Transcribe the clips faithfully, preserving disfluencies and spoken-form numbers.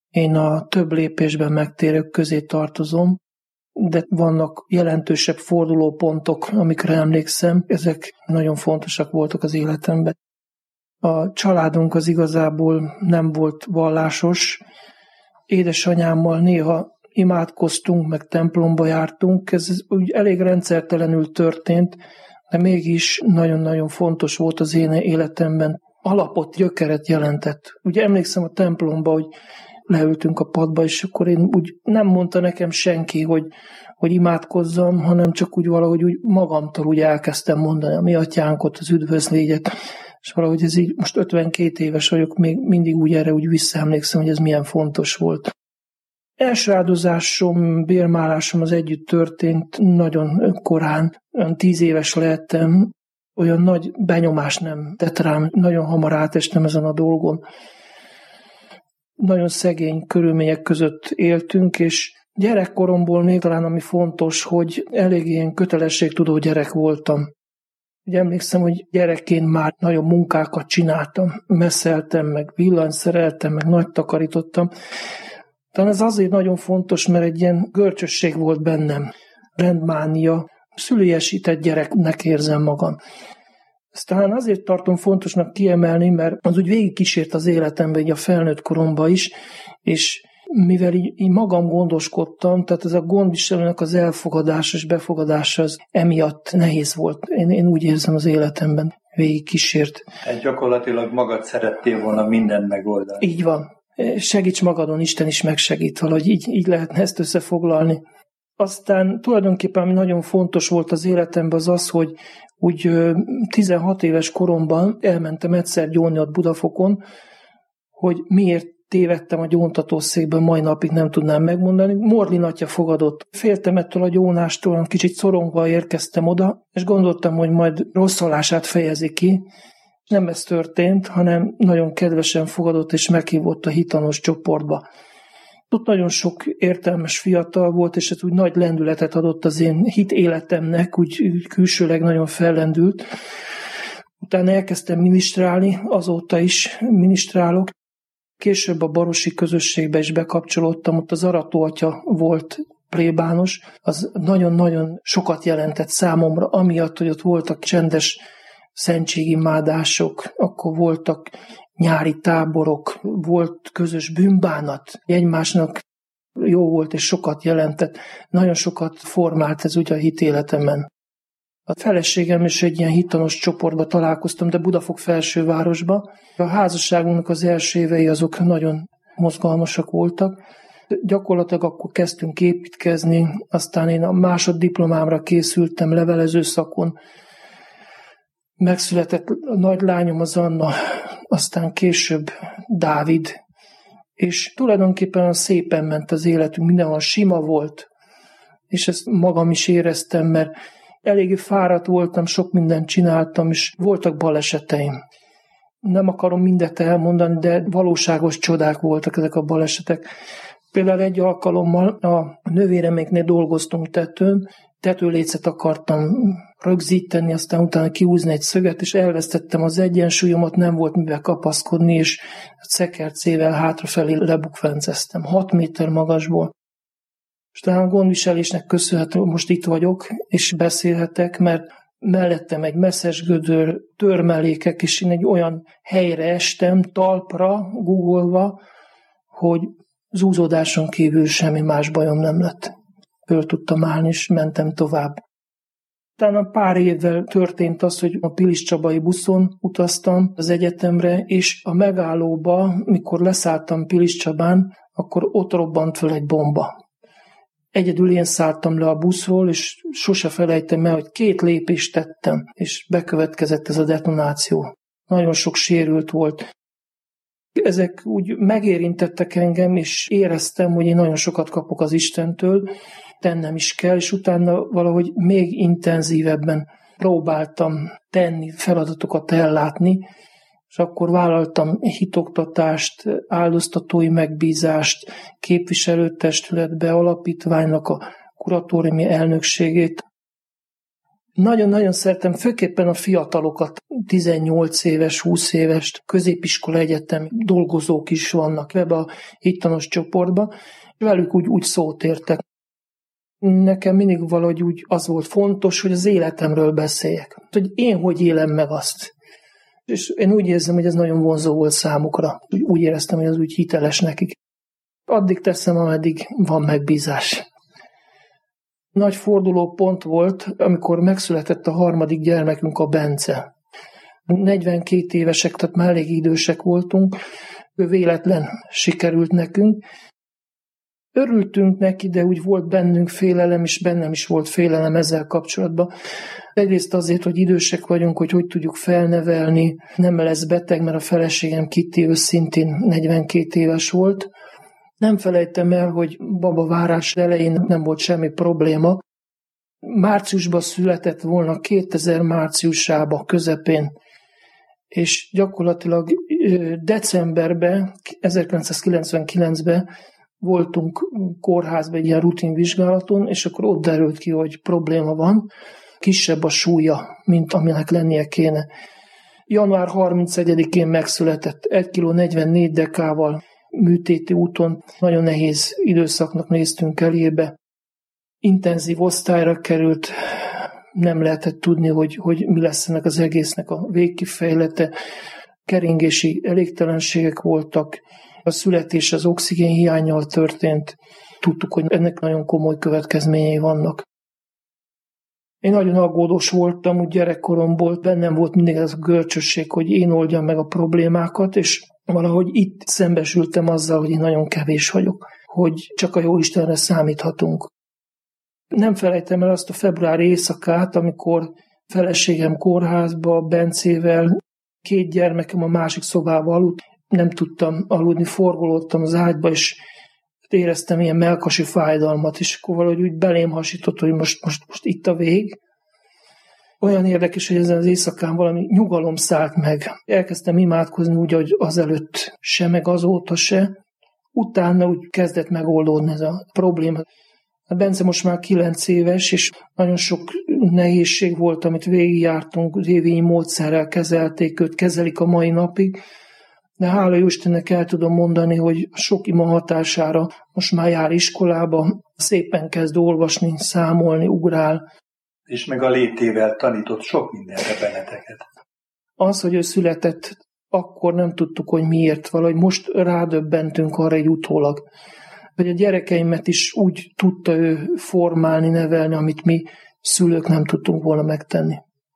Én a több lépésben megtérők közé tartozom, de vannak jelentősebb fordulópontok, amikre emlékszem, ezek nagyon fontosak voltak az életemben. A családunk az igazából nem volt vallásos. Édesanyámmal néha imádkoztunk, meg templomba jártunk, ez úgy elég rendszertelenül történt, de mégis nagyon-nagyon fontos volt az én életemben. Alapot, gyökeret jelentett. Ugye emlékszem a templomba, hogy leültünk a padba, és akkor én úgy nem mondta nekem senki, hogy, hogy imádkozzam, hanem csak úgy valahogy úgy magamtól úgy elkezdtem mondani a mi atyánkot, az üdvözlégyet, és valahogy ez így, most ötvenkét éves vagyok, még mindig úgy erre úgy visszaemlékszem, hogy ez milyen fontos volt. Első áldozásom, bérmálásom az együtt történt nagyon korán, olyan tíz éves lehettem, olyan nagy benyomás nem tett rám, nagyon hamar átestem ezen a dolgon. Nagyon szegény körülmények között éltünk, és gyerekkoromból még talán ami fontos, hogy elég ilyen kötelességtudó gyerek voltam. Ugye emlékszem, hogy gyerekként már nagyon munkákat csináltam, messzeltem, meg villanyszereltem, meg nagy takarítottam. Talán ez azért nagyon fontos, mert egy ilyen görcsösség volt bennem, rendmánia, szüliesített gyereknek érzem magam. Ezt talán azért tartom fontosnak kiemelni, mert az úgy végigkísért az életemben, így a felnőtt koromban is, és mivel így, így magam gondoskodtam, tehát ez a gondviselőnek az elfogadása és befogadása az emiatt nehéz volt. Én, én úgy érzem az életemben, végigkísért. Tehát gyakorlatilag magad szerettél volna mindent megoldani. Így van. Segíts magadon, Isten is megsegít valahogy, így, így lehetne ezt összefoglalni. Aztán tulajdonképpen ami nagyon fontos volt az életemben az az, hogy úgy tizenhat éves koromban elmentem egyszer gyónni ott Budafokon, hogy miért tévedtem a gyóntatószékben, mai napig nem tudnám megmondani. Morlin atya fogadott. Féltem ettől a gyónástól, kicsit szorongva érkeztem oda, és gondoltam, hogy majd rosszalását fejezi ki. Nem ez történt, hanem nagyon kedvesen fogadott, és meghívott a hitanos csoportba. Ott nagyon sok értelmes fiatal volt, és ez úgy nagy lendületet adott az én hit életemnek, úgy, úgy külsőleg nagyon fellendült. Utána elkezdtem minisztrálni, azóta is minisztrálok. Később a barosi közösségbe is bekapcsolódtam, ott az Arató atya volt plébános, az nagyon-nagyon sokat jelentett számomra, amiatt, hogy ott voltak csendes szentségimádások, akkor voltak nyári táborok, volt közös bűnbánat, egymásnak jó volt és sokat jelentett, nagyon sokat formált ez ugye a hitéletemen. A feleségem is egy ilyen hitanos csoportba találkoztam, de Budafok felsővárosba. A házasságunknak az első évei azok nagyon mozgalmasak voltak. Gyakorlatilag akkor kezdtünk építkezni, aztán én a másoddiplomámra készültem levelező szakon. Megszületett a nagy lányom, az Anna, aztán később Dávid, és tulajdonképpen szépen ment az életünk, mindenhol sima volt, és ezt magam is éreztem, mert eléggé fáradt voltam, sok mindent csináltam, és voltak baleseteim. Nem akarom mindet elmondani, de valóságos csodák voltak ezek a balesetek. Például egy alkalommal a nővéreméknél dolgoztunk tetőn, tetőlécet akartam rögzíteni, aztán utána kiúzni egy szöget, és elvesztettem az egyensúlyomat, nem volt mivel kapaszkodni, és szekercével hátrafelé lebukfenceztem, hat méter magasból. És talán a gondviselésnek köszönhető, most itt vagyok, és beszélhetek, mert mellettem egy messzes gödör, törmelékek, és én egy olyan helyre estem, talpra, guggolva, hogy zúzódáson kívül semmi más bajom nem lett. Föl tudtam állni, és mentem tovább. Utána pár évvel történt az, hogy a Piliscsabai buszon utaztam az egyetemre, és a megállóba, mikor leszálltam Piliscsabán, akkor ott robbant föl egy bomba. Egyedül én szálltam le a buszról, és sose felejtem el, hogy két lépést tettem, és bekövetkezett ez a detonáció. Nagyon sok sérült volt. Ezek úgy megérintettek engem, és éreztem, hogy én nagyon sokat kapok az Istentől, tennem is kell, és utána valahogy még intenzívebben próbáltam tenni, feladatokat ellátni, és akkor vállaltam hitoktatást, áldoztatói megbízást, képviselőtestületbe, alapítványnak a kuratóriumi elnökségét. Nagyon-nagyon szeretem, főképpen a fiatalokat, tizennyolc éves, húsz éves, középiskola, egyetem dolgozók is vannak ebbe a hittanos csoportba, velük úgy, úgy szót értek. Nekem mindig valahogy úgy az volt fontos, hogy az életemről beszéljek. Hogy én hogy élem meg azt. És én úgy érzem, hogy ez nagyon vonzó volt számukra. Úgy éreztem, hogy az úgy hiteles nekik. Addig teszem, ameddig van megbízás. Nagy fordulópont volt, amikor megszületett a harmadik gyermekünk, a Bence. negyvenkét évesek, tehát már elég idősek voltunk. Véletlen sikerült nekünk. Örültünk neki, de úgy volt bennünk félelem, és bennem is volt félelem ezzel kapcsolatban. Egyrészt azért, hogy idősek vagyunk, hogy hogy tudjuk felnevelni, nem lesz beteg, mert a feleségem Kitty őszintén negyvenkét éves volt. Nem felejtem el, hogy babavárás elején nem volt semmi probléma. Márciusban született volna, kétezer márciusában, közepén, és gyakorlatilag decemberben, ezerkilencszázkilencvenkilencben voltunk kórházban egy ilyen rutinvizsgálaton, és akkor ott derült ki, hogy probléma van, kisebb a súlya, mint aminek lennie kéne. január harmincegyedikén megszületett, egy kiló negyvennégy dekával, műtéti úton, nagyon nehéz időszaknak néztünk elébe. Intenzív osztályra került, nem lehetett tudni, hogy, hogy mi lesz ennek az egésznek a végkifejlete. Keringési elégtelenségek voltak, a születés az oxigén hiánnyal történt. Tudtuk, hogy ennek nagyon komoly következményei vannak. Én nagyon aggódós voltam, úgy gyerekkoromból, bennem volt mindig ez a görcsösség, hogy én oldjam meg a problémákat, és valahogy itt szembesültem azzal, hogy én nagyon kevés vagyok, hogy csak a Jóistenre számíthatunk. Nem felejtem el azt a februári éjszakát, amikor feleségem kórházba, Bencével, két gyermekem a másik szobába aludt, nem tudtam aludni, forgolódtam az ágyba, és éreztem ilyen mellkasi fájdalmat, és akkor valahogy úgy belém hasított, hogy most, most, most itt a vég. Olyan érdekes, hogy ezen az éjszakán valami nyugalom szállt meg. Elkezdtem imádkozni úgy, hogy azelőtt se, meg azóta se. Utána úgy kezdett megoldódni ez a probléma. A Bence most már kilenc éves, és nagyon sok nehézség volt, amit végigjártunk, révényi módszerrel kezelték őt, kezelik a mai napig. De hála jó Istennek el tudom mondani, hogy sok ima hatására most már jár iskolába, szépen kezd olvasni, számolni, ugrál. És meg a létével tanított sok mindenre benneteket. Az, hogy ő született, akkor nem tudtuk, hogy miért, valahogy most rádöbbentünk arra egy utólag. Hogy a gyerekeimet is úgy tudta ő formálni, nevelni, amit mi szülők nem tudtunk volna megtenni.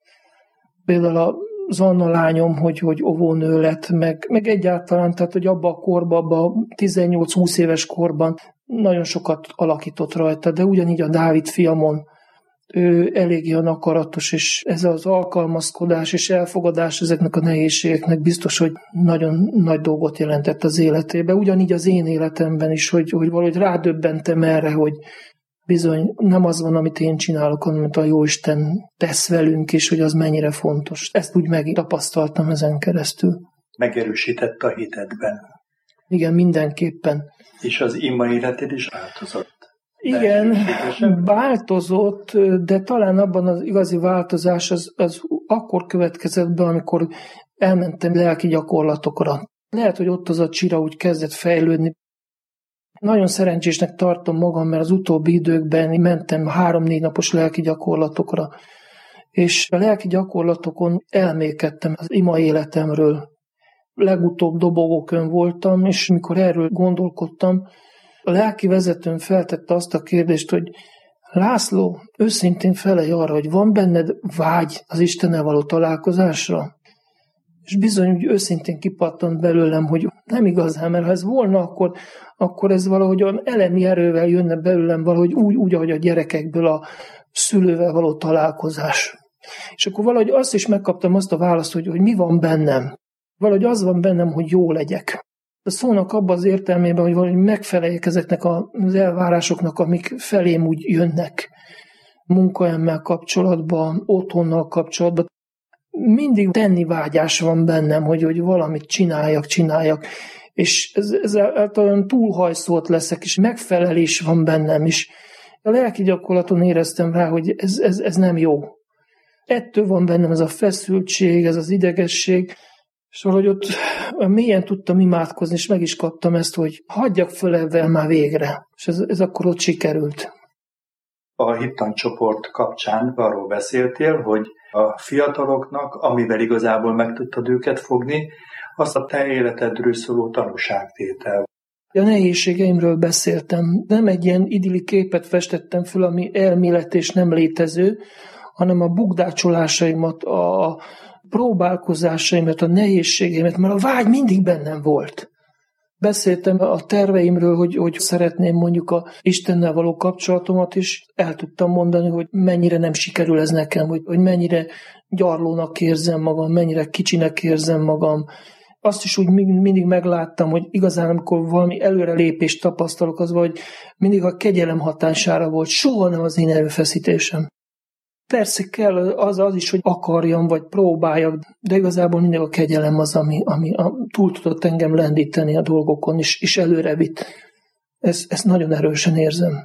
Például az Anna lányom, hogy, hogy óvónő lett, meg, meg egyáltalán, tehát hogy abban a korban, abban a tizennyolc-húsz éves korban nagyon sokat alakított rajta, de ugyanígy a Dávid fiamon, ő eléggé akaratos, és ez az alkalmazkodás és elfogadás ezeknek a nehézségeknek biztos, hogy nagyon nagy dolgot jelentett az életébe. Ugyanígy az én életemben is, hogy, hogy valahogy rádöbbentem erre, hogy bizony nem az van, amit én csinálok, amit a Jóisten tesz velünk, és hogy az mennyire fontos. Ezt úgy megtapasztaltam ezen keresztül. Megerősített a hitedben. Igen, mindenképpen. És az ima életed is változott. Igen, változott, de talán abban az igazi változás az, az akkor következett be, amikor elmentem lelki gyakorlatokra. Lehet, hogy ott az a csira úgy kezdett fejlődni. Nagyon szerencsésnek tartom magam, mert az utóbbi időkben mentem három-négy napos lelki gyakorlatokra, és a lelki gyakorlatokon elmélkedtem az ima életemről. Legutóbb Dobogókön voltam, és mikor erről gondolkodtam, a lelki vezetőm feltette azt a kérdést, hogy László, őszintén felej arra, hogy van benned vágy az Istennel való találkozásra? És bizony úgy őszintén kipattant belőlem, hogy nem igazán, mert ha ez volna, akkor, akkor ez valahogy olyan elemi erővel jönne belőlem, valahogy úgy, úgy, ahogy a gyerekekből a szülővel való találkozás. És akkor valahogy azt is megkaptam azt a választ, hogy, hogy mi van bennem. Valahogy az van bennem, hogy jó legyek. A szónak abban az értelmében, hogy valahogy megfeleljek ezeknek az elvárásoknak, amik felém úgy jönnek. Munkaemmel kapcsolatban, otthonnal kapcsolatban. Mindig tenni vágyás van bennem, hogy, hogy valamit csináljak, csináljak. És ez, ez általán túlhajszolt leszek, és megfelelés van bennem is. A lelki gyakorlaton éreztem rá, hogy ez, ez, ez nem jó. ettől van bennem ez a feszültség, ez az idegesség, és valahogy ott mélyen tudtam imádkozni, és meg is kaptam ezt, hogy hagyjak föl ebben már végre. És ez, ez akkor ott sikerült. A hittancsoport kapcsán arról beszéltél, hogy a fiataloknak, amivel igazából meg tudtad őket fogni, azt a te életedről szóló tanúságtétel. A nehézségeimről beszéltem. Nem egy ilyen idilli képet festettem föl, ami elmélet és nem létező, hanem a bukdácsolásaimat, a próbálkozásaimat, a nehézségeimet, mert a vágy mindig bennem volt. Beszéltem a terveimről, hogy, hogy szeretném mondjuk a Istennel való kapcsolatomat, és el tudtam mondani, hogy mennyire nem sikerül ez nekem, hogy, hogy mennyire gyarlónak érzem magam, mennyire kicsinek érzem magam. Azt is úgy mindig megláttam, hogy igazán, amikor valami előrelépést tapasztalok, az vagy mindig a kegyelem hatására volt, soha nem az én erőfeszítésem. Persze kell az, az is, hogy akarjam, vagy próbáljak, de igazából mindig a kegyelem az, ami, ami a, túl tudott engem lendíteni a dolgokon, és, és előre vitt. Ezt, ezt nagyon erősen érzem.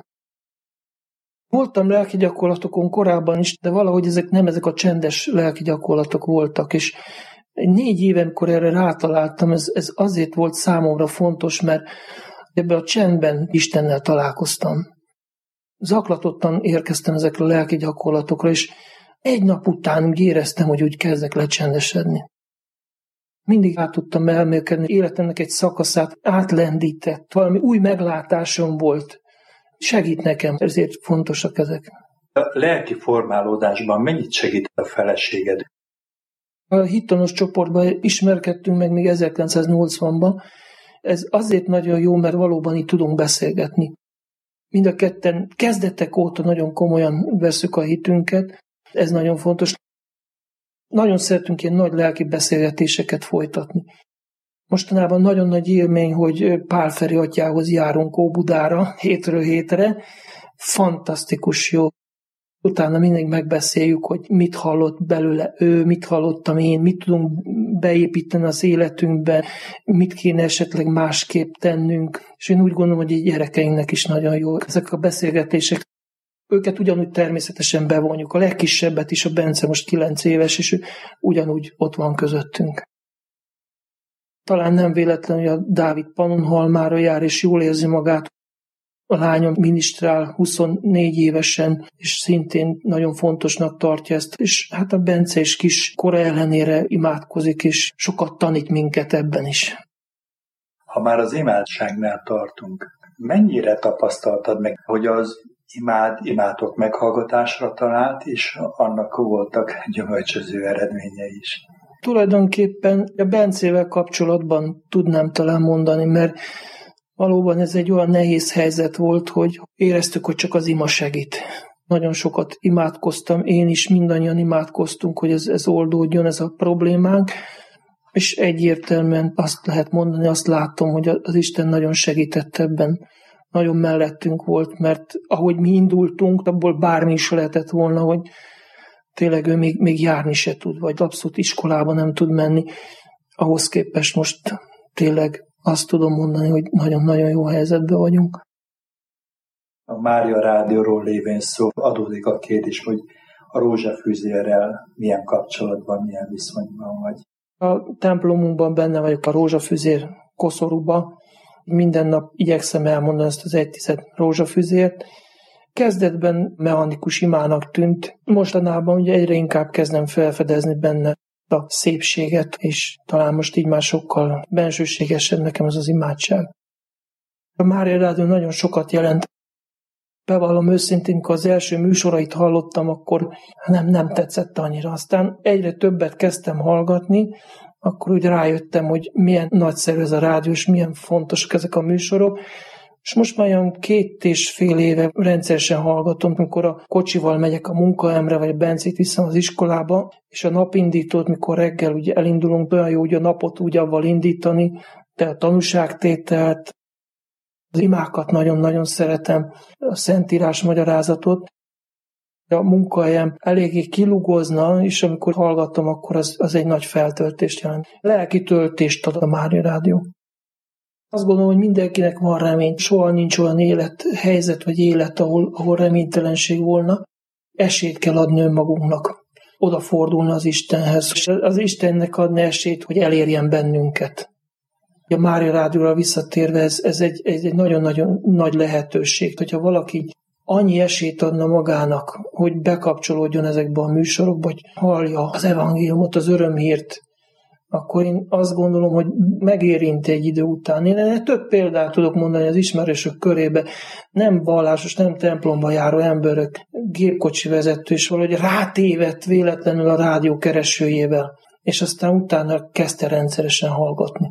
Voltam lelki gyakorlatokon korábban is, de valahogy ezek nem ezek a csendes lelki gyakorlatok voltak, és négy éven, amikor erre rátaláltam, ez, ez azért volt számomra fontos, mert ebben a csendben Istennel találkoztam. Zaklatottan érkeztem ezekre a lelki gyakorlatokra, és egy nap után úgy éreztem, hogy úgy kezdek lecsendesedni. Mindig át tudtam elmélkedni, életemnek egy szakaszát átlendített, valami új meglátásom volt. Segít nekem, ezért fontosak ezek. A lelki formálódásban mennyit segít a feleséged? A hittanos csoportban ismerkedtünk meg még ezerkilencszáznyolcvanban. Ez azért nagyon jó, mert valóban itt tudunk beszélgetni. Mind a ketten kezdetek óta nagyon komolyan veszük a hitünket, ez nagyon fontos. Nagyon szeretünk ilyen nagy lelki beszélgetéseket folytatni. Mostanában nagyon nagy élmény, hogy Pál Feri atyához járunk Óbudára hétről hétre. Fantasztikus jó. Utána mindig megbeszéljük, hogy mit hallott belőle ő, mit hallottam én, mit tudunk beépíteni az életünkbe, mit kéne esetleg másképp tennünk. És én úgy gondolom, hogy így gyerekeinknek is nagyon jó ezek a beszélgetések. Őket ugyanúgy természetesen bevonjuk. A legkisebbet is, a Bence most kilenc éves, és ő ugyanúgy ott van közöttünk. Talán nem véletlen, hogy a Dávid Pannonhalmára jár, és jól érzi magát. A lányom minisztrál huszonnégy évesen, és szintén nagyon fontosnak tartja ezt. És hát a Bence is kis kora ellenére imádkozik, és sokat tanít minket ebben is. Ha már az imádságnál tartunk, mennyire tapasztaltad meg, hogy az imád, imádok meghallgatásra talált, és annak voltak gyümölcsöző eredményei is? Tulajdonképpen a Bencével kapcsolatban tudnám talán mondani, mert valóban ez egy olyan nehéz helyzet volt, hogy éreztük, hogy csak az ima segít. Nagyon sokat imádkoztam, én is, mindannyian imádkoztunk, hogy ez, ez oldódjon, ez a problémánk, és egyértelműen azt lehet mondani, azt látom, hogy az Isten nagyon segített ebben. Nagyon mellettünk volt, mert ahogy mi indultunk, abból bármi is lehetett volna, hogy tényleg ő még, még járni se tud, vagy abszolút iskolába nem tud menni. Ahhoz képest most tényleg azt tudom mondani, hogy nagyon-nagyon jó helyzetben vagyunk. A Mária Rádióról lévén szó, adódik a kérdés, hogy a rózsafüzérrel milyen kapcsolatban, milyen viszonyban vagy. A templomunkban benne vagyok a rózsafüzér koszorúba. Minden nap igyekszem elmondani ezt az egy tized rózsafüzért. Kezdetben mechanikus imának tűnt, mostanában ugye egyre inkább kezdem felfedezni benne a szépséget, és talán most így már sokkal bensőségesebb nekem az az imádság. A Mária Rádió nagyon sokat jelent. Bevallom őszintén, amikor az első műsorait hallottam, akkor nem, nem tetszett annyira. Aztán egyre többet kezdtem hallgatni, akkor úgy rájöttem, hogy milyen nagyszerű ez a rádió, és milyen fontosak ezek a műsorok. És most már olyan két és fél éve rendszeresen hallgatom, amikor a kocsival megyek a munkahelyemre, vagy a Bencét viszem az iskolába, és a napindítót, mikor reggel ugye elindulunk, olyan jó, hogy a napot úgy avval indítani, de a tanúságtételt, az imákat nagyon-nagyon szeretem, a Szentírás magyarázatot. A munkahelyem eléggé kilugozna, és amikor hallgatom, akkor az, az egy nagy feltöltést jelent. Lelki töltést ad a Mária Rádió. Azt gondolom, hogy mindenkinek van remény. Soha nincs olyan élet, helyzet vagy élet, ahol, ahol reménytelenség volna. Esélyt kell adni önmagunknak. odafordulna az Istenhez, és az Istennek adna esélyt, hogy elérjen bennünket. A Mária Rádióra visszatérve, ez, ez, egy, ez egy nagyon-nagyon nagy lehetőség, hogyha valaki annyi esélyt adna magának, hogy bekapcsolódjon ezekbe a műsorokba, hogy hallja az evangéliumot, az örömhírt, akkor én azt gondolom, hogy megérinti egy idő után. Én több példát tudok mondani az ismerősök körébe, nem vallásos, nem templomba járó emberek, gépkocsi vezető, és valahogy rátévedt véletlenül a rádió keresőjével, és aztán utána kezdte rendszeresen hallgatni.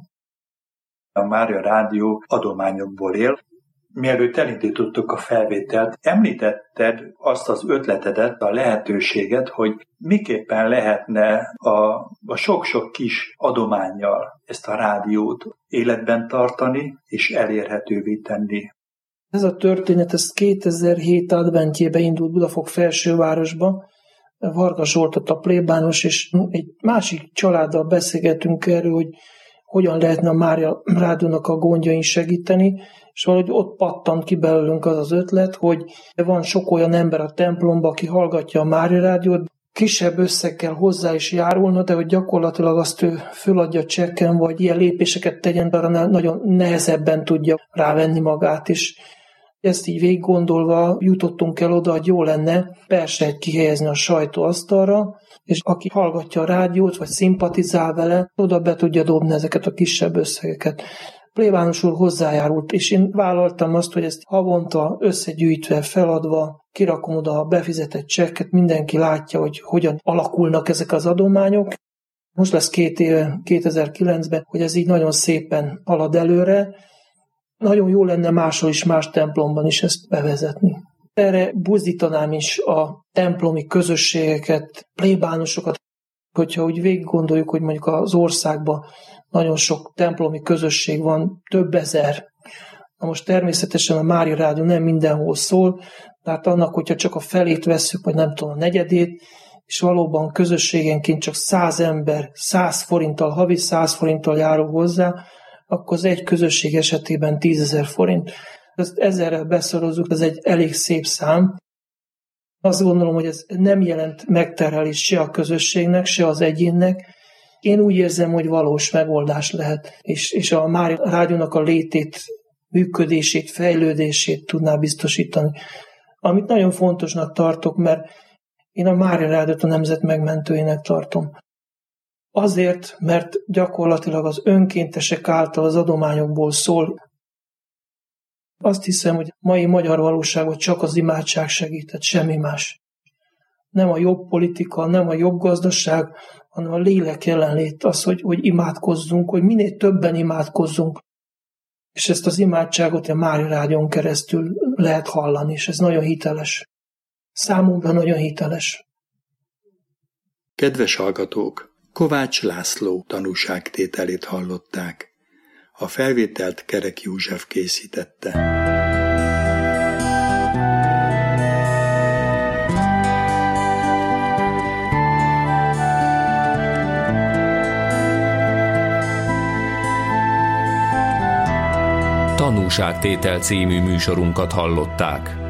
A Mária Rádió adományokból él. Mielőtt elindítottuk a felvételt, említetted azt az ötletedet, a lehetőséget, hogy miképpen lehetne a, a sok-sok kis adománnyal ezt a rádiót életben tartani és elérhetővé tenni. Ez a történet, ez kétezer-hét adventjében indult Budafok felsővárosba, Varga Zsoltot a plébános, és egy másik családdal beszélgetünk erről, hogy hogyan lehetne a Mária Rádiónak a gondjain segíteni, és valahogy ott pattant ki belőlünk az az ötlet, hogy van sok olyan ember a templomban, aki hallgatja a Mária Rádiót, kisebb összeggel hozzá is járulna, de hogy gyakorlatilag azt ő föladja csekken, vagy ilyen lépéseket tegyen, arra nagyon nehezebben tudja rávenni magát, és ezt így végig gondolva jutottunk el oda, hogy jó lenne persejt kihelyezni a sajtóasztalra, és aki hallgatja a rádiót, vagy szimpatizál vele, oda be tudja dobni ezeket a kisebb összegeket. Plébános úr hozzájárult, és én vállaltam azt, hogy ezt havonta összegyűjtve, feladva, kirakom oda a befizetett csekket, mindenki látja, hogy hogyan alakulnak ezek az adományok. Most lesz két éve, kétezer-kilencben, hogy ez így nagyon szépen halad előre. Nagyon jó lenne máshol is, más templomban is ezt bevezetni. Erre buzdítanám is a templomi közösségeket, plébánosokat, hogyha úgy végig gondoljuk, hogy mondjuk az országban nagyon sok templomi közösség van, több ezer. Na most természetesen a Mária Rádió nem mindenhol szól, tehát annak, hogyha csak a felét vesszük, vagy nem tudom, a negyedét, és valóban közösségenként csak száz ember, száz forinttal, havi száz forinttal járul hozzá, akkor az egy közösség esetében tízezer forint. Ezt ezerrel beszorozzuk, ez egy elég szép szám. Azt gondolom, hogy ez nem jelent megterhelés se a közösségnek, se az egyénnek. Én úgy érzem, hogy valós megoldás lehet, és, és a Mária Rádiónak a létét, működését, fejlődését tudná biztosítani. Amit nagyon fontosnak tartok, mert én a Mária Rádiót a nemzet megmentőjének tartom. Azért, mert gyakorlatilag az önkéntesek által az adományokból szól. Azt hiszem, hogy mai magyar valóságot csak az imádság segített, semmi más. Nem a jobb politika, nem a jobb gazdaság, hanem a lélek jelenlét, az, hogy, hogy imádkozzunk, hogy minél többen imádkozzunk. És ezt az imádságot a Mária Rádión keresztül lehet hallani, és ez nagyon hiteles. Számunkra nagyon hiteles. Kedves hallgatók! Kovács László tanúságtételét hallották. A felvételt Kerek József készítette. Tanúságtétel című műsorunkat hallották.